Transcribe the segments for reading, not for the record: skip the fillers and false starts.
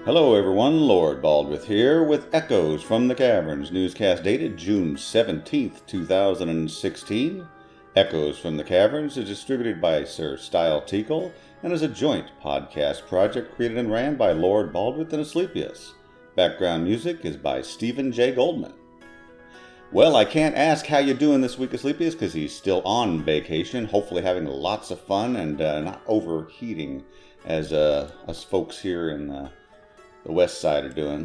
Hello everyone, Lord Baldwin here with Echoes from the Caverns, newscast dated June 17th, 2016. Echoes from the Caverns is distributed by Sir Style Teakle and is a joint podcast project created and ran by Lord Baldwin and Asclepius. Background music is by Stephen J. Goldman. Well, I can't ask how you're doing this week, Asclepius, because he's still on vacation, hopefully having lots of fun and not overheating as us folks here in the west side are doing.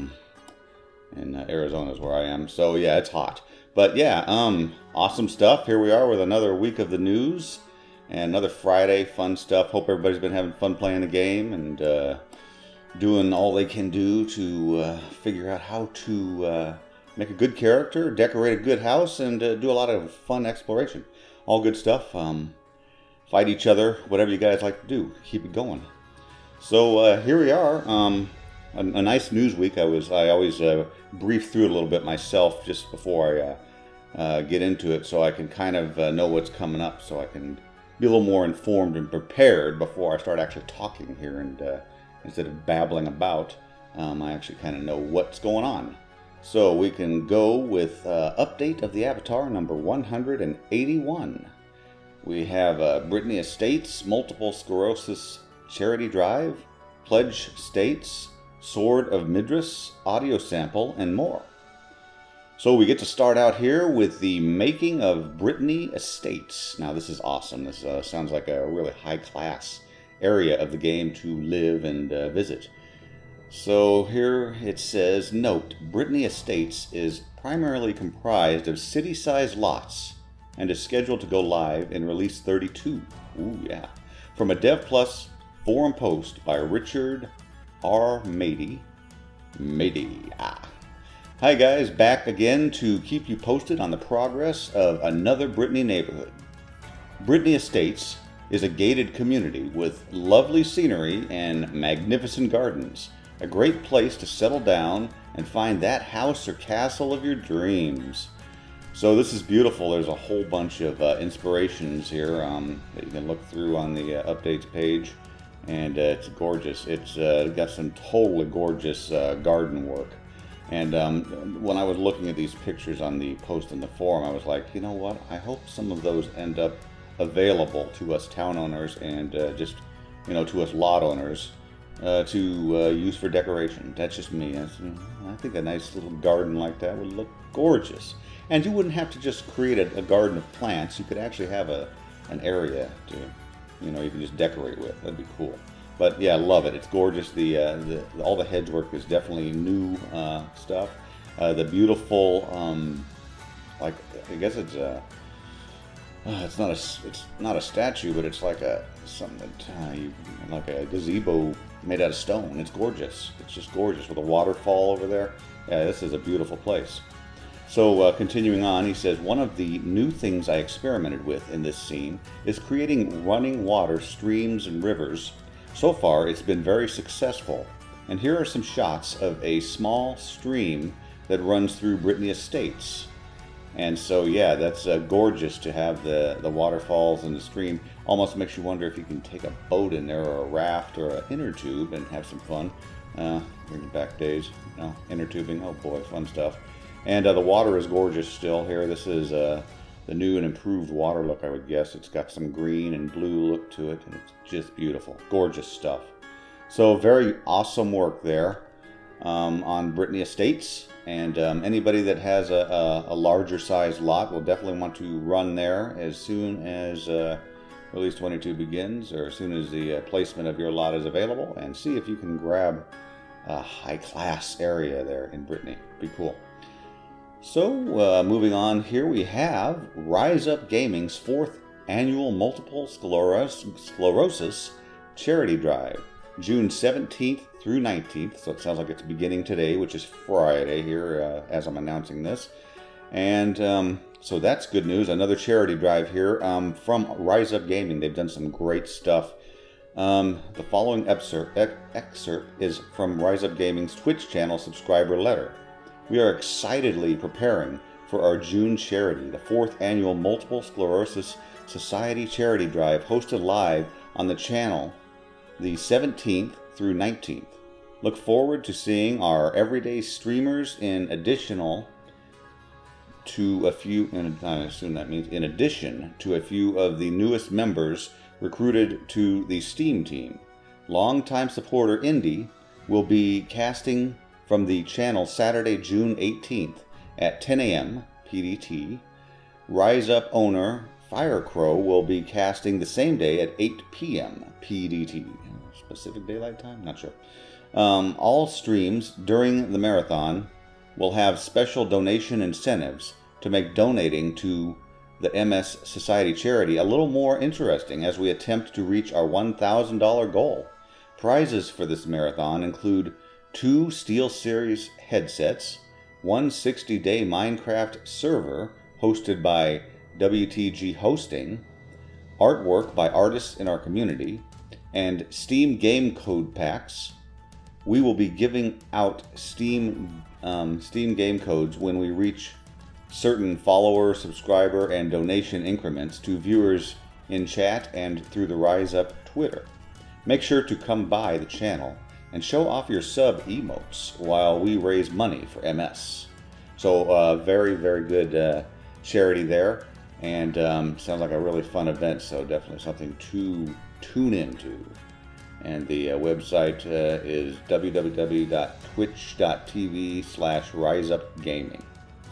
In Arizona is where I am. So yeah, it's hot. But yeah, awesome stuff. Here we are with another week of the news and another Friday fun stuff. Hope everybody's been having fun playing the game and doing all they can do to figure out how to make a good character, decorate a good house, and do a lot of fun exploration. All good stuff. Fight each other, whatever you guys like to do. Keep it going. So here we are. A nice news week. I always brief through it a little bit myself just before I get into it, so I can kind of know what's coming up, so I can be a little more informed and prepared before I start actually talking here. And instead of babbling about, I actually kind of know what's going on. So we can go with update of the Avatar number 181. We have Brittany Estates, Multiple Sclerosis Charity Drive, Pledge States, Sword of Midras, audio sample, and more. So we get to start out here with the making of Brittany Estates. Now this is awesome. This sounds like a really high-class area of the game to live and visit. So here it says, note, Brittany Estates is primarily comprised of city-sized lots and is scheduled to go live in Release 32. Ooh, yeah. From a Dev Plus forum post by Richard R. Mady. Hi guys, back again to keep you posted on the progress of another Brittany neighborhood. Brittany Estates is a gated community with lovely scenery and magnificent gardens. A great place to settle down and find that house or castle of your dreams. So this is beautiful. There's a whole bunch of inspirations here that you can look through on the updates page. And it's gorgeous. It's got some totally gorgeous garden work. And when I was looking at these pictures on the post in the forum, I was like, you know what? I hope some of those end up available to us town owners and just, to us lot owners to use for decoration. That's just me. I think a nice little garden like that would look gorgeous. And you wouldn't have to just create a garden of plants. You could actually have an area to, you can just decorate with. That'd be cool. But yeah, I love it. It's gorgeous. All the hedge work is definitely new stuff. The beautiful, I guess it's not a statue, but it's like like a gazebo made out of stone. It's gorgeous. It's just gorgeous with a waterfall over there. Yeah, this is a beautiful place. So continuing on, he says, one of the new things I experimented with in this scene is creating running water streams and rivers. So far, it's been very successful. And here are some shots of a small stream that runs through Brittany Estates. And so, yeah, that's gorgeous to have the waterfalls and the stream. Almost makes you wonder if you can take a boat in there or a raft or an inner tube and have some fun. Bring back days, inner tubing. Oh boy, fun stuff. And the water is gorgeous still here. This is the new and improved water look, I would guess. It's got some green and blue look to it, and it's just beautiful. Gorgeous stuff. So very awesome work there on Brittany Estates. And anybody that has a larger size lot will definitely want to run there as soon as Release 22 begins, or as soon as the placement of your lot is available, and see if you can grab a high-class area there in Brittany. Be cool. So, moving on, here we have Rise Up Gaming's 4th Annual Multiple Sclerosis Charity Drive, June 17th through 19th, so it sounds like it's beginning today, which is Friday here as I'm announcing this. And so that's good news, another charity drive here from Rise Up Gaming. They've done some great stuff. The following excerpt is from Rise Up Gaming's Twitch channel subscriber letter. We are excitedly preparing for our June charity, the 4th Annual Multiple Sclerosis Society Charity Drive, hosted live on the channel the 17th through 19th. Look forward to seeing our everyday streamers in addition to a few of the newest members recruited to the Steam team. Longtime supporter Indy will be casting from the channel Saturday, June 18th at 10 a.m. PDT. Rise Up owner Firecrow will be casting the same day at 8 p.m. PDT. Pacific Daylight Time? Not sure. All streams during the marathon will have special donation incentives to make donating to the MS Society charity a little more interesting as we attempt to reach our $1,000 goal. Prizes for this marathon include 2 SteelSeries headsets, one 60-day Minecraft server hosted by WTG Hosting, artwork by artists in our community, and Steam game code packs. We will be giving out Steam game codes when we reach certain follower, subscriber, and donation increments to viewers in chat and through the Rise Up Twitter. Make sure to come by the channel and show off your sub emotes while we raise money for MS. So very, very good charity there, and sounds like a really fun event, so definitely something to tune into. And the website is www.twitch.tv/riseupgaming.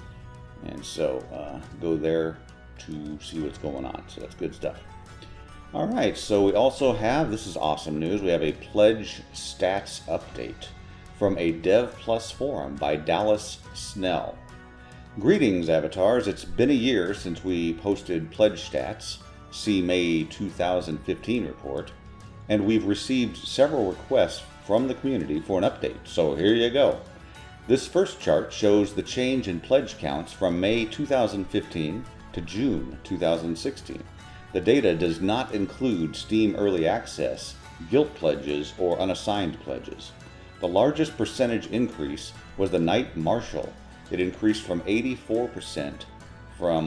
And so go there to see what's going on. So that's good stuff. All right, so we also have, this is awesome news, we have a pledge stats update from a Dev Plus forum by Dallas Snell. Greetings, avatars. It's been a year since we posted pledge stats, see May 2015 report, and we've received several requests from the community for an update. So here you go. This first chart shows the change in pledge counts from May 2015 to June 2016. The data does not include Steam Early Access, guilt pledges, or unassigned pledges. The largest percentage increase was the Knight Marshal. It increased from 84% from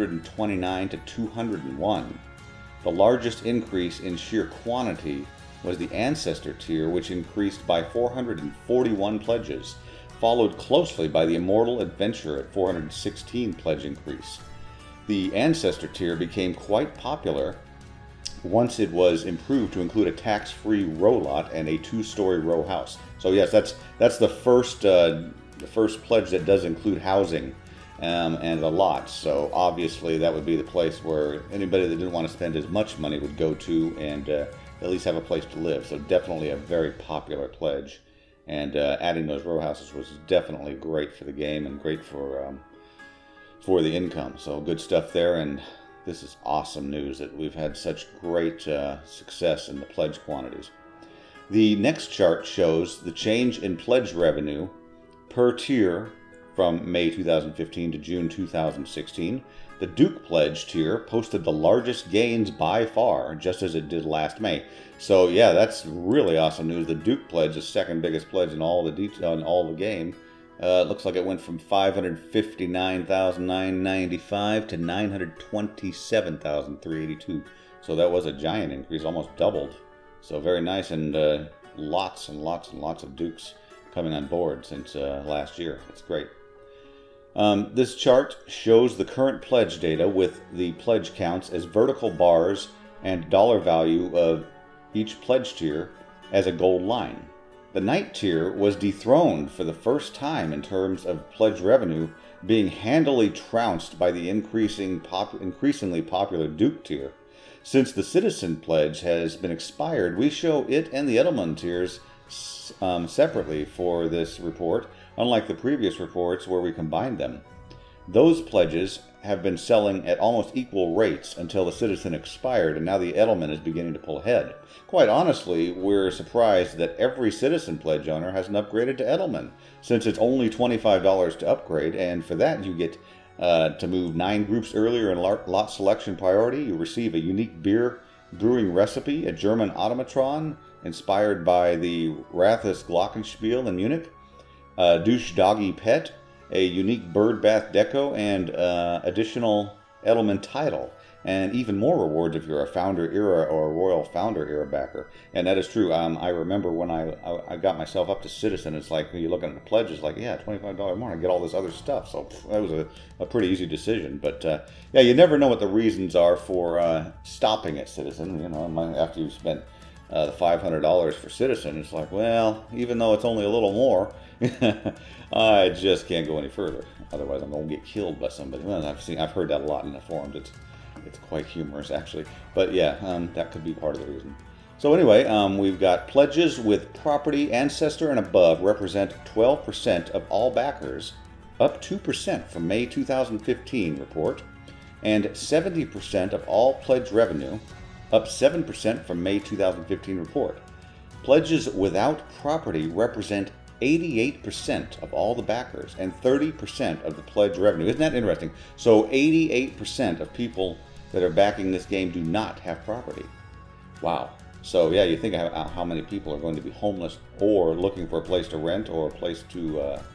129 to 201. The largest increase in sheer quantity was the Ancestor tier, which increased by 441 pledges, followed closely by the Immortal Adventure at 416 pledge increase. The Ancestor tier became quite popular once it was improved to include a tax-free row lot and a 2-story row house. So yes, that's the first pledge that does include housing and the lots. So obviously that would be the place where anybody that didn't want to spend as much money would go to and at least have a place to live. So definitely a very popular pledge. And adding those row houses was definitely great for the game and great for the income. So good stuff there, and this is awesome news that we've had such great success in the pledge quantities. The next chart shows the change in pledge revenue per tier from May 2015 to June 2016. The Duke Pledge tier posted the largest gains by far, just as it did last May. So yeah, that's really awesome news. The Duke Pledge, the second biggest pledge in all the game, looks like it went from 559,995 to 927,382. So that was a giant increase, almost doubled. So very nice, and lots and lots and lots of Dukes coming on board since last year. It's great. This chart shows the current pledge data with the pledge counts as vertical bars and dollar value of each pledge tier as a gold line. The Knight tier was dethroned for the first time in terms of pledge revenue, being handily trounced by the increasingly popular Duke tier. Since the Citizen pledge has been expired, we show it and the Edelman tiers separately for this report, unlike the previous reports where we combined them. Those pledges have been selling at almost equal rates until the Citizen expired, and now the Edelman is beginning to pull ahead. Quite honestly, we're surprised that every Citizen pledge owner hasn't upgraded to Edelman, since it's only $25 to upgrade, and for that you get to move 9 groups earlier in lot selection priority. You receive a unique beer brewing recipe, a German automatron inspired by the Rathus Glockenspiel in Munich, a douche doggy pet, a unique bird bath deco, and additional Edelman title. and even more rewards if you're a Founder Era or a Royal Founder Era backer. And that is true. I remember when I got myself up to Citizen, it's like, you're looking at the pledges, like, yeah, $25 more, I get all this other stuff. So that was a pretty easy decision. But yeah, you never know what the reasons are for stopping at Citizen. You know, after you've spent the $500 for Citizen, it's like, well, even though it's only a little more, I just can't go any further. Otherwise, I'm going to get killed by somebody. Well, I've heard that a lot in the forums. It's quite humorous, actually. But yeah, that could be part of the reason. So anyway, we've got pledges with property, ancestor, and above represent 12% of all backers, up 2% from May 2015 report, and 70% of all pledge revenue, up 7% from May 2015 report. Pledges without property represent 88% of all the backers and 30% of the pledge revenue. Isn't that interesting? So 88% of people that are backing this game do not have property. Wow. So yeah, you think how many people are going to be homeless or looking for a place to rent or a place to,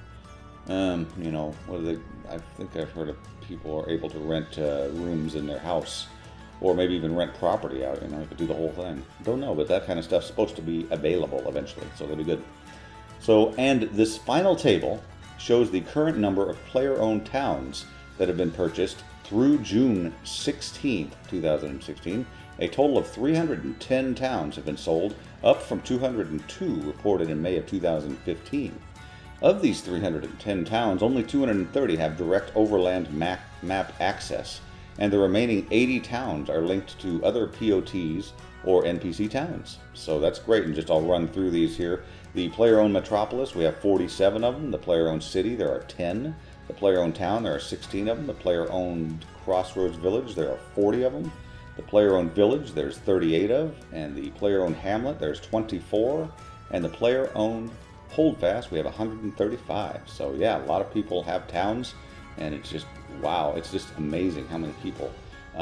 you know, I think I've heard of people are able to rent rooms in their house, or maybe even rent property out. You know, you could do the whole thing. Don't know, but that kind of stuff's supposed to be available eventually, so that'll be good. So, and this final table shows the current number of player-owned towns that have been purchased through June 16th, 2016. A total of 310 towns have been sold, up from 202 reported in May of 2015. Of these 310 towns, only 230 have direct overland map access, and the remaining 80 towns are linked to other POTs or NPC towns. So that's great, and just I'll run through these here. The player-owned metropolis, we have 47 of them. The player-owned city, there are 10. The player-owned town, there are 16 of them. The player-owned crossroads village, there are 40 of them. The player-owned village, there's 38 of. And the player-owned hamlet, there's 24. And the player-owned holdfast, we have 135. So yeah, a lot of people have towns, and it's just, wow, it's just amazing how many people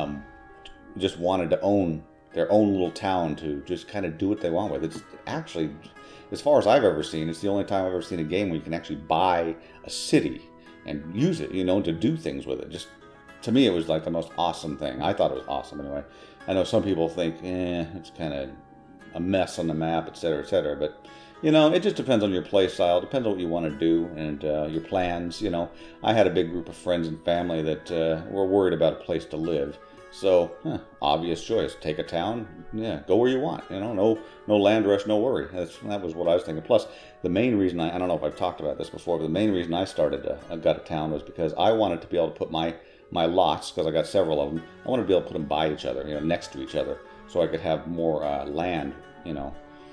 just wanted to own their own little town to just kind of do what they want with. It's actually, as far as I've ever seen, it's the only time I've ever seen a game where you can actually buy a city and use it, you know, to do things with it. Just, to me, it was like the most awesome thing. I thought it was awesome anyway. I know some people think, it's kind of a mess on the map, etc., but, you know, it just depends on your play style, depends on what you want to do, and your plans, you know. I had a big group of friends and family that were worried about a place to live. So, obvious choice. Take a town, yeah, go where you want. You know, no land rush, no worry. That was what I was thinking. Plus, the main reason I don't know if I've talked about this before, but the main reason I got a town was because I wanted to be able to put my lots, because I got several of them, I wanted to be able to put them by each other, you know, next to each other, so I could have more land, you know,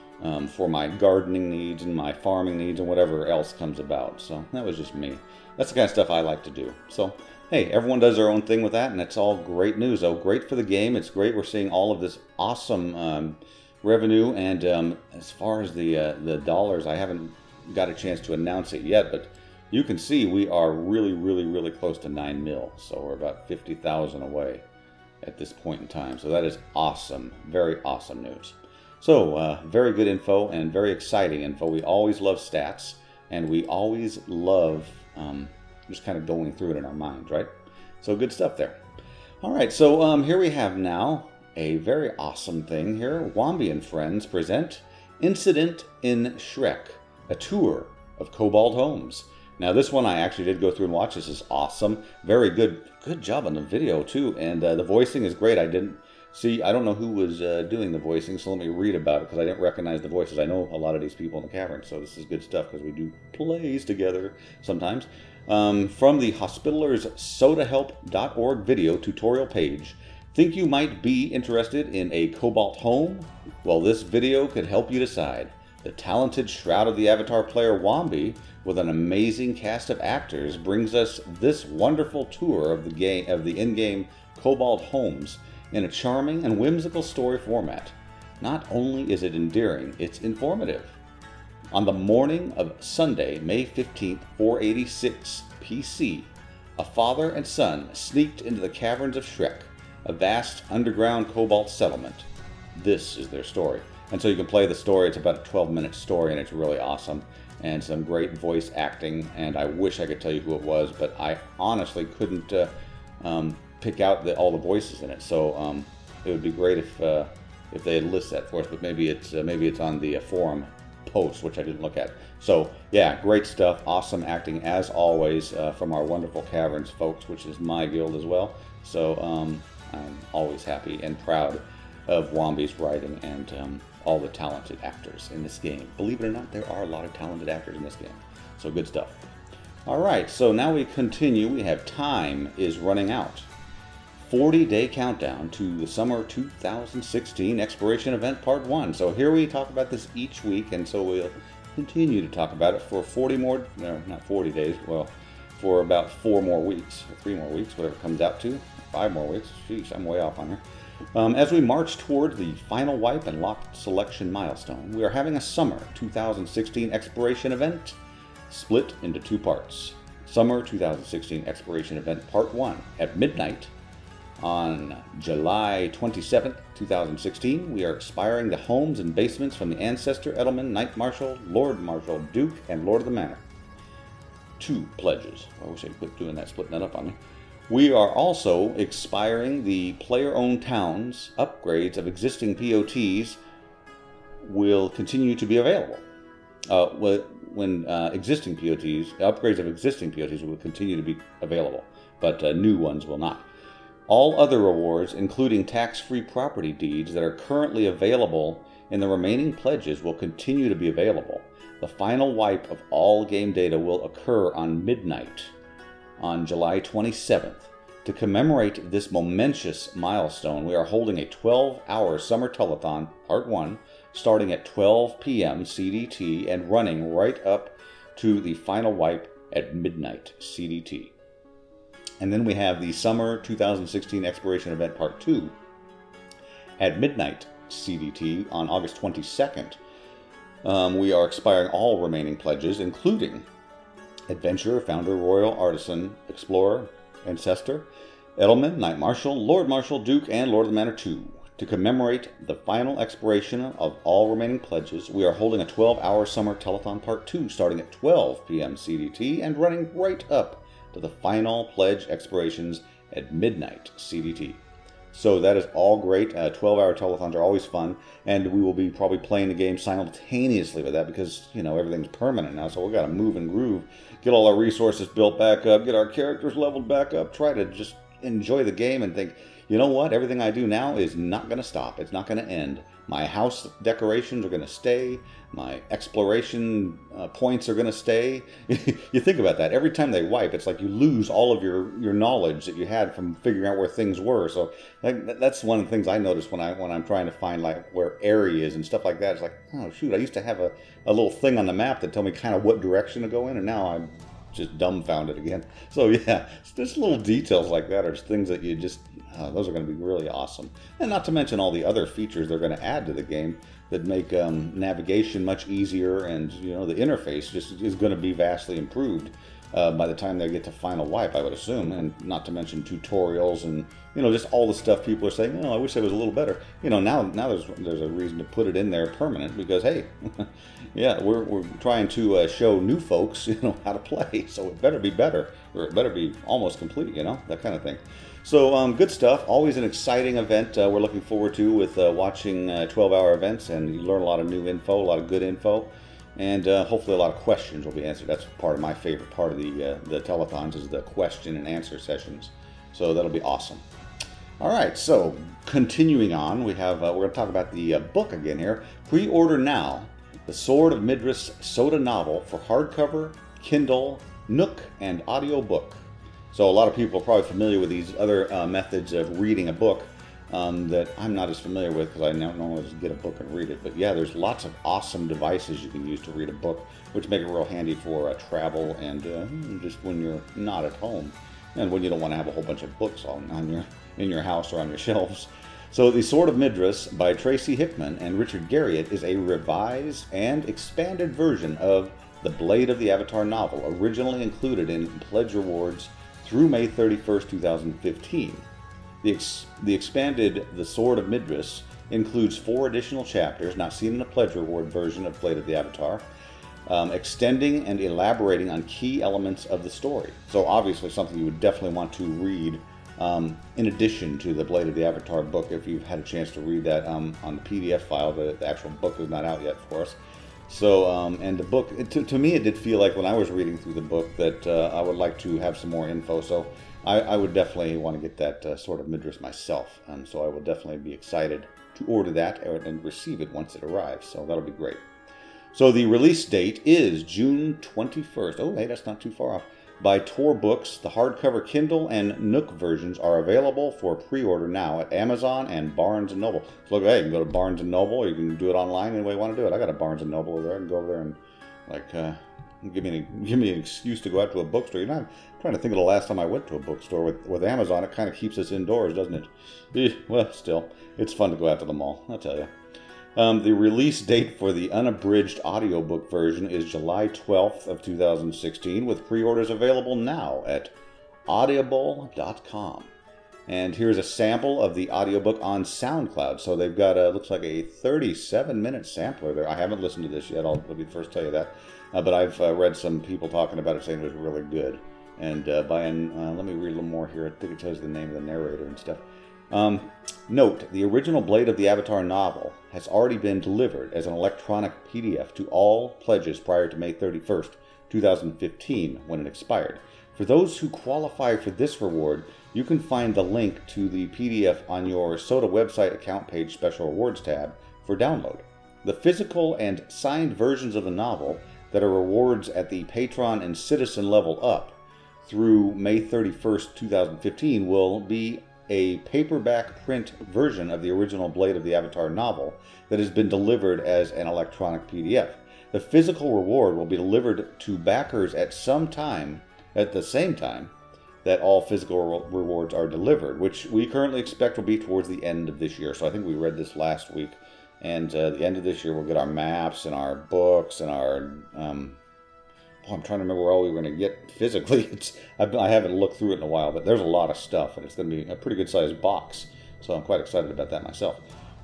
for my gardening needs and my farming needs and whatever else comes about. So that was just me. That's the kind of stuff I like to do. So hey, everyone does their own thing with that, and it's all great news. Oh, great for the game. It's great. We're seeing all of this awesome revenue, and as far as the dollars, I haven't got a chance to announce it yet, but you can see we are really, really, really close to 9 mil. So we're about 50,000 away at this point in time. So that is awesome. Very awesome news. So very good info and very exciting info. We always love stats, and we always love just kind of going through it in our minds, right? So good stuff there. All right, so here we have now a very awesome thing here. Wombi and Friends present Incident in Shrek, a tour of Cobalt Homes. Now this one I actually did go through and watch. This is awesome. Very good job on the video too, and the voicing is great. I don't know who was doing the voicing, so let me read about it, because I didn't recognize the voices. I know a lot of these people in the cavern, so this is good stuff, because we do plays together sometimes. From the HospitalersSodaHelp.org video tutorial page, think you might be interested in a Cobalt home? Well, this video could help you decide. The talented Shroud of the Avatar player Wombi, with an amazing cast of actors, brings us this wonderful tour of the in-game Cobalt homes in a charming and whimsical story format. Not only is it endearing, it's informative. On the morning of Sunday, May 15th, 486 PC, a father and son sneaked into the caverns of Shrek, a vast underground Cobalt settlement. This is their story. And so you can play the story. It's about a 12-minute story, and it's really awesome. And some great voice acting, and I wish I could tell you who it was, but I honestly couldn't pick out all the voices in it. So it would be great if they had listed that for us. But maybe it's on the forum post, which I didn't look at. So yeah, great stuff. Awesome acting as always from our wonderful Caverns folks, which is my guild as well. So I'm always happy and proud of Womby's writing and all the talented actors in this game. Believe it or not, there are a lot of talented actors in this game. So good stuff. All right, so now we continue. We have Time is Running Out. 40-day countdown to the Summer 2016 Exploration Event Part 1. So here we talk about this each week, and so we'll continue to talk about it for 40 more, no, not 40 days, well, for about 4 more weeks, or 3 more weeks, whatever it comes out to. 5 more weeks. Sheesh, I'm way off on her. As we march toward the final wipe and locked selection milestone, we are having a Summer 2016 Exploration Event split into 2 parts. Summer 2016 Exploration Event Part 1 at midnight on July 27th, 2016. We are expiring the homes and basements from the Ancestor, Edelman, Knight Marshal, Lord Marshal, Duke, and Lord of the Manor. 2 pledges. I wish I'd quit doing that, splitting that up on me. We are also expiring the player-owned towns. Upgrades of existing POTs will continue to be available. When existing POTs, upgrades of existing POTs will continue to be available, but new ones will not. All other rewards, including tax-free property deeds that are currently available in the remaining pledges, will continue to be available. The final wipe of all game data will occur on midnight on July 27th. To commemorate this momentous milestone, we are holding a 12-hour Summer Telethon Part 1, starting at 12 p.m. CDT and running right up to the final wipe at midnight CDT. And then we have the Summer 2016 Exploration Event Part 2 at midnight CDT on August 22nd. We are expiring all remaining pledges, including Adventurer, Founder, Royal, Artisan, Explorer, Ancestor, Edelman, Knight Marshal, Lord Marshal, Duke, and Lord of the Manor 2. To commemorate the final expiration of all remaining pledges, we are holding a 12-hour Summer Telethon Part 2 starting at 12 p.m. CDT and running right up to the final pledge expirations at midnight CDT. So that is all great. 12-hour telethons are always fun, and we will be probably playing the game simultaneously with that because, you know, everything's permanent now, so we've got to move and groove, get all our resources built back up, get our characters leveled back up, try to just enjoy the game and think, you know what, everything I do now is not going to stop. It's not going to end. My house decorations are going to stay. My exploration points are going to stay. You think about that. Every time they wipe, it's like you lose all of your knowledge that you had from figuring out where things were. So that's one of the things I notice when I'm trying to find like where area is and stuff like that. It's like, oh shoot, I used to have a little thing on the map that told me kind of what direction to go in, and now I'm just dumbfounded again. So yeah, just little details like that are just things that you just, those are going to be really awesome. And not to mention all the other features they're going to add to the game that make navigation much easier, and you know, the interface just is going to be vastly improved by the time they get to final wipe, I would assume. And not to mention tutorials and, you know, just all the stuff people are saying, oh, I wish it was a little better. You know, now there's a reason to put it in there permanent because, hey, yeah, we're trying to show new folks, you know, how to play. So it better be better, or it better be almost complete, you know, that kind of thing. So good stuff. Always an exciting event we're looking forward to with watching 12-hour events, and you learn a lot of new info, a lot of good info, and hopefully a lot of questions will be answered. That's part of my favorite part of the telethons is the question and answer sessions. So that'll be awesome. All right, so continuing on, we have we're going to talk about the book again here. Pre-order now, The Sword of Midras Soda novel for hardcover, Kindle, Nook, and audiobook. So a lot of people are probably familiar with these other methods of reading a book that I'm not as familiar with because I normally just get a book and read it. But yeah, there's lots of awesome devices you can use to read a book, which make it real handy for travel and just when you're not at home and when you don't want to have a whole bunch of books in your house or on your shelves. So The Sword of Midras by Tracy Hickman and Richard Garriott is a revised and expanded version of the Blade of the Avatar novel, originally included in pledge rewards through May 31st, 2015. The expanded The Sword of Midras includes 4 additional chapters not seen in the pledge reward version of Blade of the Avatar, extending and elaborating on key elements of the story. So obviously something you would definitely want to read in addition to the Blade of the Avatar book, if you've had a chance to read that on the PDF file. The actual book is not out yet for us. So, and the book, to me, it did feel like when I was reading through the book that I would like to have some more info. So I would definitely want to get that Sword of Midras myself. So I will definitely be excited to order that and receive it once it arrives. So that'll be great. So the release date is June 21st. Oh, hey, that's not too far off. By Tor Books. The hardcover Kindle and Nook versions are available for pre-order now at Amazon and Barnes & Noble. So look, hey, you can go to Barnes & Noble, or you can do it online any way you want to do it. I got a Barnes & Noble over there. I can go over there and, like, give me an excuse to go out to a bookstore. You know, I'm trying to think of the last time I went to a bookstore. With Amazon, it kind of keeps us indoors, doesn't it? Well, still, it's fun to go out to the mall, I'll tell you. The release date for the unabridged audiobook version is July 12th of 2016, with pre-orders available now at audible.com. And here's a sample of the audiobook on SoundCloud. So they've got looks like a 37-minute sampler there. I haven't listened to this yet. I'll be the first to tell you that. But I've read some people talking about it saying it was really good. And let me read a little more here. I think it tells you the name of the narrator and stuff. Note, the original Blade of the Avatar novel has already been delivered as an electronic PDF to all pledges prior to May 31st, 2015, when it expired. For those who qualify for this reward, you can find the link to the PDF on your SOTA website account page Special Rewards tab for download. The physical and signed versions of the novel that are rewards at the Patron and Citizen level up through May 31st, 2015 will be a paperback print version of the original Blade of the Avatar novel that has been delivered as an electronic PDF. The physical reward will be delivered to backers at the same time that all physical rewards are delivered, which we currently expect will be towards the end of this year. So I think we read this last week, and the end of this year we'll get our maps and our books and our I'm trying to remember where all we were going to get physically. I haven't looked through it in a while, but there's a lot of stuff, and it's going to be a pretty good-sized box. So I'm quite excited about that myself.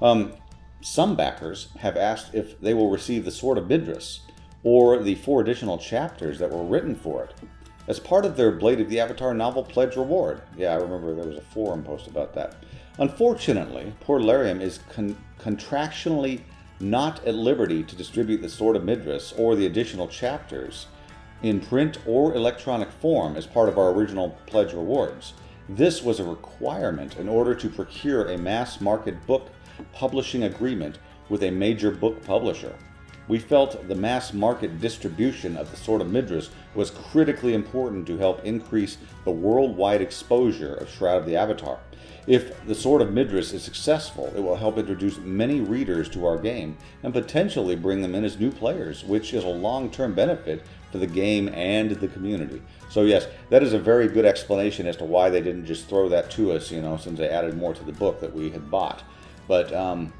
Some backers have asked if they will receive the Sword of Midras or the 4 additional chapters that were written for it as part of their Blade of the Avatar novel pledge reward. Yeah, I remember there was a forum post about that. Unfortunately, Port Larium is contractually not at liberty to distribute the Sword of Midras or the additional chapters in print or electronic form as part of our original pledge rewards. This was a requirement in order to procure a mass market book publishing agreement with a major book publisher. We felt the mass market distribution of the Sword of Midras was critically important to help increase the worldwide exposure of Shroud of the Avatar. If the Sword of Midras is successful, it will help introduce many readers to our game and potentially bring them in as new players, which is a long-term benefit for the game and the community. So yes, that is a very good explanation as to why they didn't just throw that to us, since they added more to the book that we had bought. But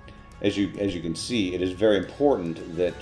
as you can see, it is very important that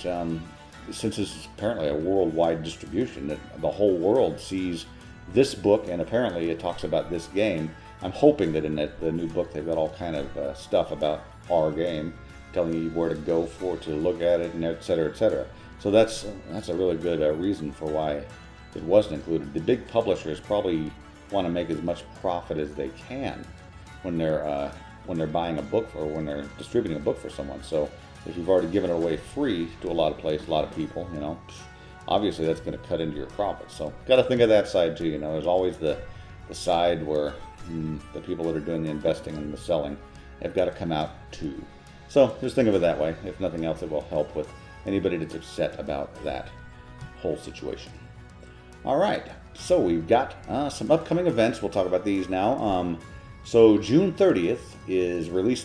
since this is apparently a worldwide distribution, that the whole world sees this book, and apparently it talks about this game. I'm hoping that in the new book they've got all kind of stuff about our game, telling you where to go to look at it, and et cetera, et cetera. So that's a really good reason for why it wasn't included. The big publishers probably want to make as much profit as they can when they're buying a book or when they're distributing a book for someone. So if you've already given it away free to a lot of people, obviously that's going to cut into your profits. So got to think of that side too. There's always the side where the people that are doing the investing and the selling have got to come out too. So just think of it that way. If nothing else, it will help with anybody that's upset about that whole situation. All right, so we've got some upcoming events. We'll talk about these now. So June 30th is Release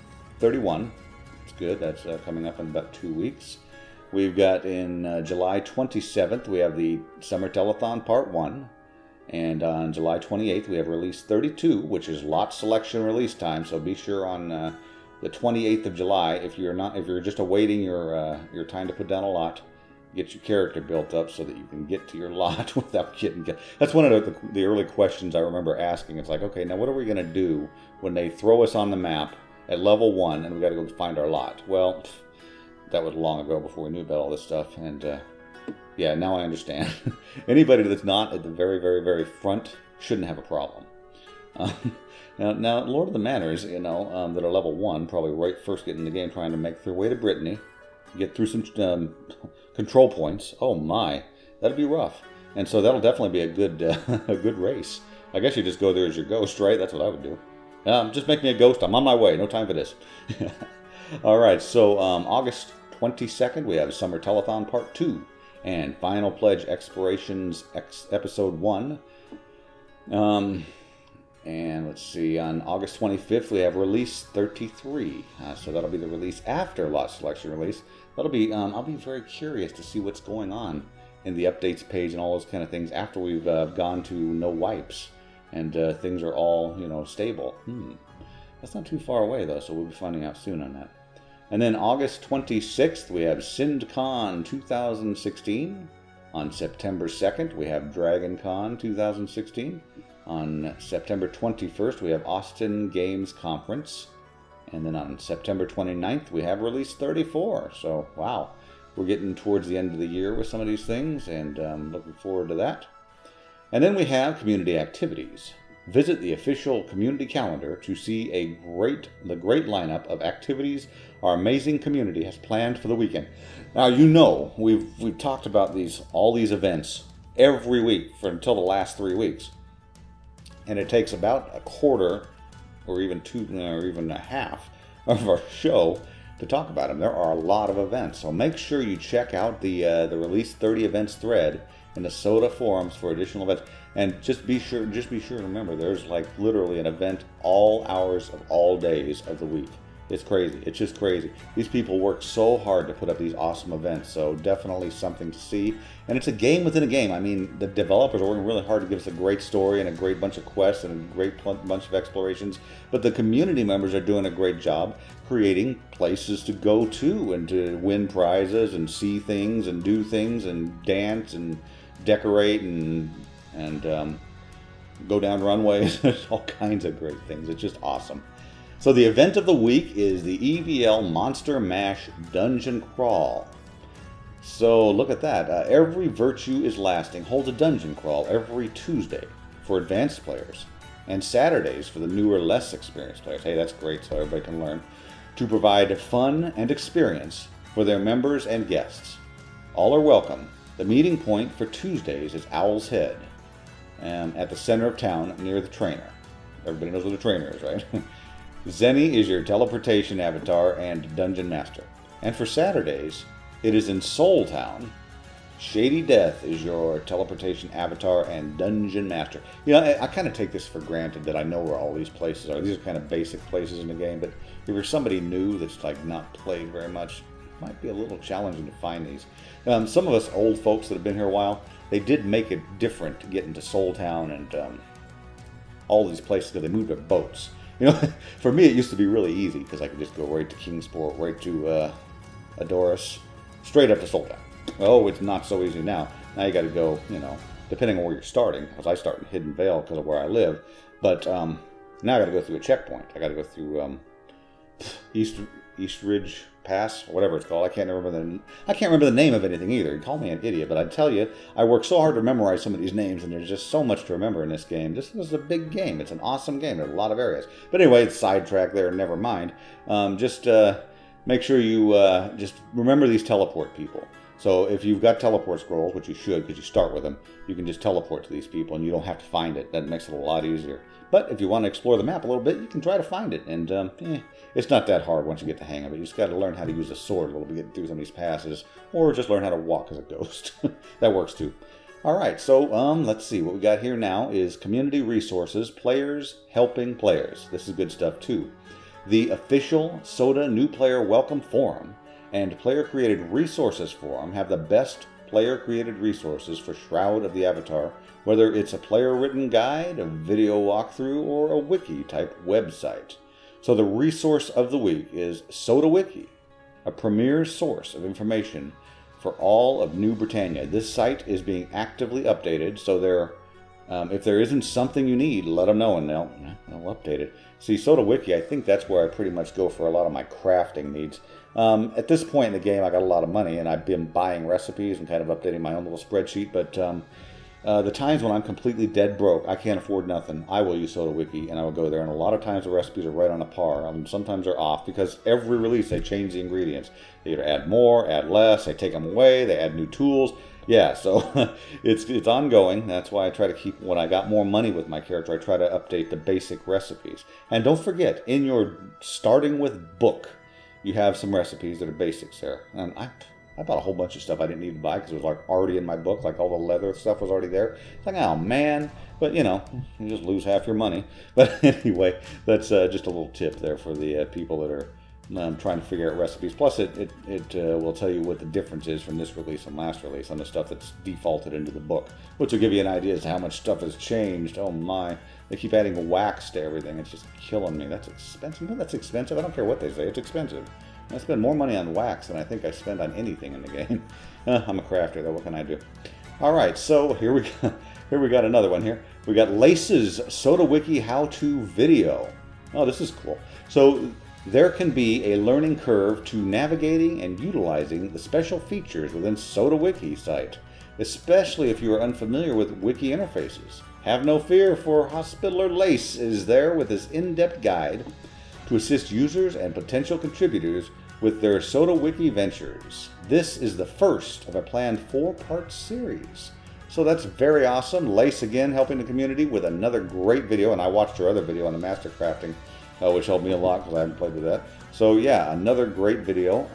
3031. It's good. That's coming up in about 2 weeks. We've got in July 27th, we have the Summer Telethon Part 1. And on July 28th, we have Release 32, which is lot selection release time. So be sure on the 28th of July, if you're just awaiting your time to put down a lot, get your character built up so that you can get to your lot without getting. That's one of the early questions I remember asking. It's like, okay, now what are we going to do when they throw us on the map at level 1 and we got to go find our lot? Well, that was long ago before we knew about all this stuff, and yeah, now I understand. Anybody that's not at the very, very, very front shouldn't have a problem. Now, Lord of the Manors, that are level 1, probably right first getting in the game, trying to make their way to Brittany, get through some control points. Oh my, that'd be rough. And so that'll definitely be a good a good race. I guess you just go there as your ghost, right? That's what I would do. Just make me a ghost. I'm on my way. No time for this. All right, so August 22nd, we have Summer Telethon Part 2 and Final Pledge Explorations Episode 1. And let's see, on August 25th, we have Release 33. So that'll be the release after Lot Selection release. That'll be, I'll be very curious to see what's going on in the updates page and all those kind of things after we've gone to no wipes and things are all, stable. That's not too far away, though, so we'll be finding out soon on that. And then August 26th, we have SindCon 2016. On September 2nd, we have DragonCon 2016. On September 21st, we have Austin Games Conference. And then on September 29th, we have Release 34. So, wow, we're getting towards the end of the year with some of these things, and looking forward to that. And then we have community activities. Visit the official community calendar to see the great lineup of activities our amazing community has planned for the weekend. Now, we've talked about all these events every week until the last 3 weeks. And it takes about a quarter or even a half of our show to talk about them. There are a lot of events, so make sure you check out the Release 30 events thread in the SOTA forums for additional events. And just be sure to remember, there's like literally an event all hours of all days of the week. It's crazy. It's just crazy. These people work so hard to put up these awesome events, so definitely something to see. And it's a game within a game. I mean, the developers are working really hard to give us a great story and a great bunch of quests and a great bunch of explorations. But the community members are doing a great job creating places to go to and to win prizes and see things and do things and dance and decorate and go down runways. There's all kinds of great things. It's just awesome. So the event of the week is the EVL Monster Mash Dungeon Crawl. So look at that. Every Virtue is Lasting holds a dungeon crawl every Tuesday for advanced players and Saturdays for the newer, less experienced players. Hey, that's great, so everybody can learn. To provide fun and experience for their members and guests. All are welcome. The meeting point for Tuesdays is Owl's Head at the center of town near the trainer. Everybody knows where the trainer is, right? Zenny is your teleportation avatar and dungeon master. And for Saturdays, it is in Soul Town. Shady Death is your teleportation avatar and dungeon master. I kind of take this for granted that I know where all these places are. These are kind of basic places in the game, but if you're somebody new that's like not played very much, it might be a little challenging to find these. Some of us old folks that have been here a while, they did make it different to get into Soul Town and all these places because they moved their boats. For me, it used to be really easy because I could just go right to Kingsport, right to Adoris, straight up to Soul Town. Oh, it's not so easy now. Now you got to go, depending on where you're starting, because I start in Hidden Vale because of where I live. But now I got to go through a checkpoint. I got to go through East Ridge Pass, or whatever it's called. I can't remember the name of anything either. Call me an idiot, but I tell you, I work so hard to memorize some of these names, and there's just so much to remember in this game. This is a big game. It's an awesome game. There's a lot of areas. But anyway, it's sidetracked there. Never mind. Just make sure you just remember these teleport people. So if you've got teleport scrolls, which you should because you start with them, you can just teleport to these people and you don't have to find it. That makes it a lot easier. But if you want to explore the map a little bit, you can try to find it. And it's not that hard once you get the hang of it. You just got to learn how to use a sword a little bit, get through some of these passes, or just learn how to walk as a ghost. That works too. All right, so let's see. What we got here now is community resources, players helping players. This is good stuff too. The official SOTA New Player Welcome Forum and player-created resources forum have the best player-created resources for Shroud of the Avatar, whether it's a player-written guide, a video walkthrough, or a wiki-type website. So the resource of the week is SOTAWiki, a premier source of information for all of New Britannia. This site is being actively updated, so if there isn't something you need, let them know and they'll update it. See, SOTAWiki, I think that's where I pretty much go for a lot of my crafting needs. At this point in the game, I got a lot of money, and I've been buying recipes and kind of updating my own little spreadsheet, but The times when I'm completely dead broke, I can't afford nothing, I will use SodaWiki, and I will go there. And a lot of times the recipes are right on a par. Sometimes they're off because every release they change the ingredients. They either add more, add less, they take them away, they add new tools. Yeah, so it's ongoing. That's why I try to keep, when I got more money with my character, I try to update the basic recipes. And don't forget, in your starting with book, you have some recipes that are basics there. And I bought a whole bunch of stuff I didn't need to buy because it was like already in my book. Like all the leather stuff was already there. It's like, oh man. But you know, you just lose half your money. But anyway, that's just a little tip there for the people that are trying to figure out recipes. Plus, it will tell you what the difference is from this release and last release on the stuff that's defaulted into the book, which will give you an idea as to how much stuff has changed. Oh my. They keep adding wax to everything. It's just killing me. That's expensive. You know that's expensive? I don't care what they say. It's expensive. I spend more money on wax than I think I spend on anything in the game. I'm a crafter, though. What can I do? All right, so here we got another one here. We got Lace's SodaWiki how-to video. Oh, this is cool. So there can be a learning curve to navigating and utilizing the special features within SodaWiki site, especially if you are unfamiliar with wiki interfaces. Have no fear, for Hospitaller Lace is there with his in-depth guide to assist users and potential contributors with their SodaWiki ventures. This is the first of a planned 4-part series. So that's very awesome. Lace again helping the community with another great video, and I watched her other video on the Master Crafting, which helped me a lot because I haven't played with that. So yeah, another great video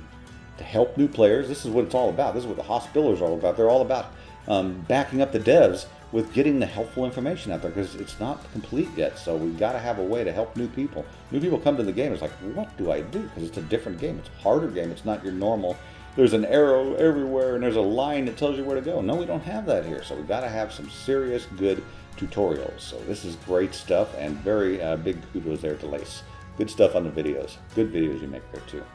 to help new players. This is what it's all about. This is what the Hospitallers are all about. They're all about backing up the devs with getting the helpful information out there, because it's not complete yet. So we've got to have a way to help new people. New people come to the game, it's like, what do I do? Because it's a different game. It's a harder game. It's not your normal, there's an arrow everywhere and there's a line that tells you where to go. No, we don't have that here. So we've got to have some serious good tutorials. So this is great stuff, and very big kudos there to Lace. Good stuff on the videos. Good videos you make there too.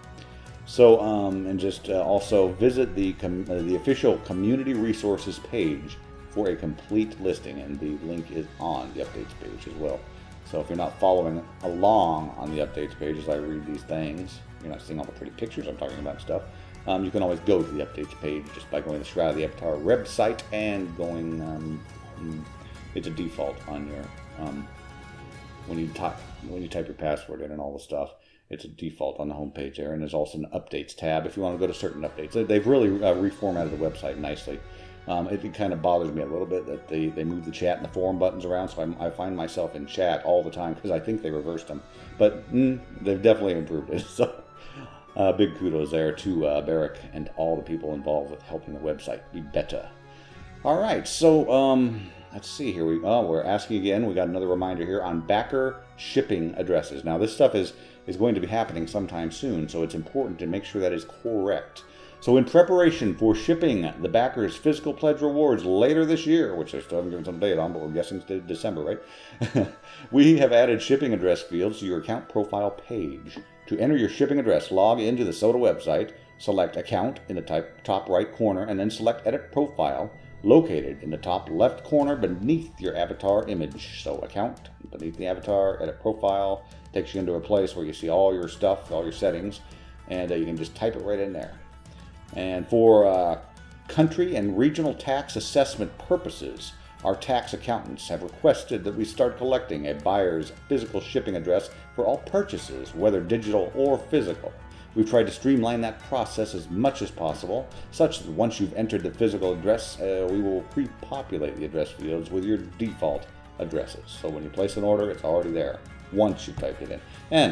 So, and just also visit the official community resources page for a complete listing, and the link is on the updates page as well. So if you're not following along on the updates page as I read these things, you're not seeing all the pretty pictures I'm talking about and stuff, you can always go to the updates page just by going to the Shroud of the Avatar website and going, it's a default on your, when you type your password in and all the stuff, it's a default on the home page there. And there's also an updates tab if you want to go to certain updates. They've really reformatted the website nicely. It kind of bothers me a little bit that they move the chat and the forum buttons around, so I find myself in chat all the time because I think they reversed them. But they've definitely improved it. So big kudos there to Barrick and all the people involved with helping the website be better. All right, so let's see here. We're asking again. We got another reminder here on backer shipping addresses. Now this stuff is going to be happening sometime soon, so it's important to make sure that is correct. So in preparation for shipping the backers' physical pledge rewards later this year, which they still haven't given some date on, but we're guessing it's December, right? We have added shipping address fields to your account profile page. To enter your shipping address, log into the Soda website, select Account in the top right corner, and then select Edit Profile, located in the top left corner beneath your avatar image. So Account, beneath the avatar, Edit Profile, takes you into a place where you see all your stuff, all your settings, and you can just type it right in there. And for country and regional tax assessment purposes, our tax accountants have requested that we start collecting a buyer's physical shipping address for all purchases, whether digital or physical. We've tried to streamline that process as much as possible, such that once you've entered the physical address, we will pre-populate the address fields with your default addresses. So when you place an order, it's already there once you type it in. And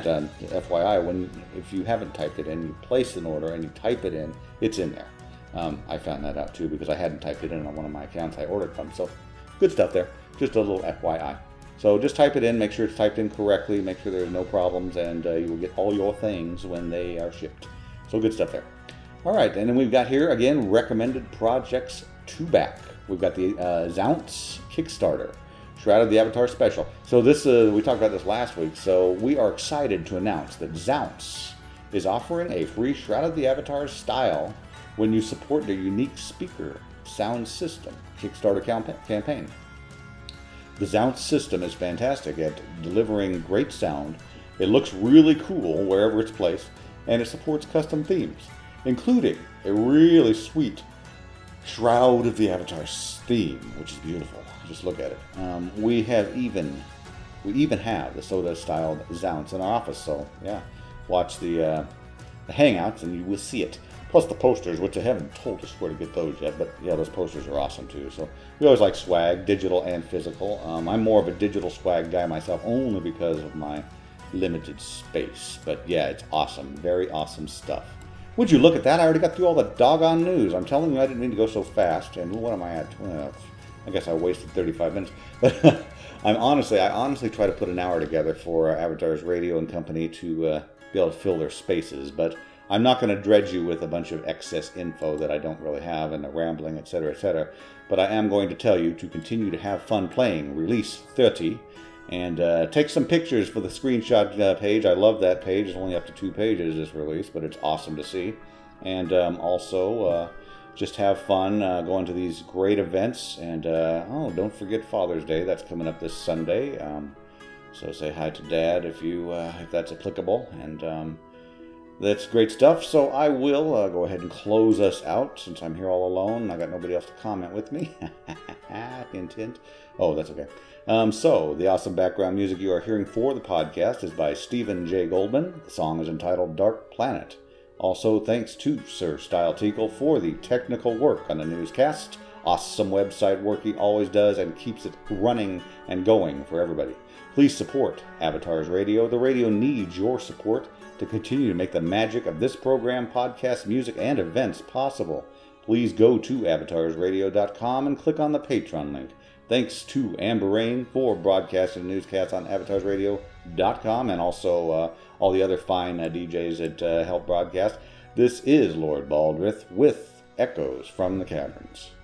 FYI, if you haven't typed it in, you place an order and you type it in, it's in there. I found that out too because I hadn't typed it in on one of my accounts I ordered from. So good stuff there. Just a little FYI. So just type it in, make sure it's typed in correctly, make sure there's no problems, and you will get all your things when they are shipped. So good stuff there. All right, and then we've got here, again, recommended projects to back. We've got the Zounce Kickstarter, Shroud of the Avatar Special. So this, we talked about this last week, so we are excited to announce that Zounce is offering a free Shroud of the Avatar style when you support their unique speaker sound system Kickstarter campaign. The Zounce system is fantastic at delivering great sound. It looks really cool wherever it's placed, and it supports custom themes, including a really sweet Shroud of the Avatar's theme, which is beautiful. Just look at it. We even have the soda-styled Zounce in our office, so yeah, watch the Hangouts and you will see it. Plus the posters, which I haven't told us where to get those yet, but yeah, those posters are awesome too. So we always like swag, digital and physical. I'm more of a digital swag guy myself, only because of my limited space. But yeah, it's awesome, very awesome stuff. Would you look at that? I already got through all the doggone news. I'm telling you, I didn't mean to go so fast. And what am I at? Well, I guess I wasted 35 minutes. But I honestly try to put an hour together for Avatar's Radio and Company to be able to fill their spaces. But I'm not going to dredge you with a bunch of excess info that I don't really have and the rambling, etc., etc. But I am going to tell you to continue to have fun playing Release 30 and take some pictures for the screenshot page. I love that page. It's only up to 2 pages this release, but it's awesome to see. And also just have fun going to these great events. And don't forget Father's Day. That's coming up this Sunday. So say hi to Dad if that's applicable. And that's great stuff. So I will go ahead and close us out since I'm here all alone. I got nobody else to comment with me. Hint, hint. Oh, that's okay. So the awesome background music you are hearing for the podcast is by Stephen J. Goldman. The song is entitled Dark Planet. Also, thanks to Sir Style Teakle for the technical work on the newscast. Awesome website work he always does and keeps it running and going for everybody. Please support Avatar's Radio. The radio needs your support to continue to make the magic of this program, podcast, music, and events possible. Please go to avatarsradio.com and click on the Patreon link. Thanks to Amber Rain for broadcasting newscasts on avatarsradio.com and also all the other fine DJs that help broadcast. This is Lord Baldrith with Echoes from the Caverns.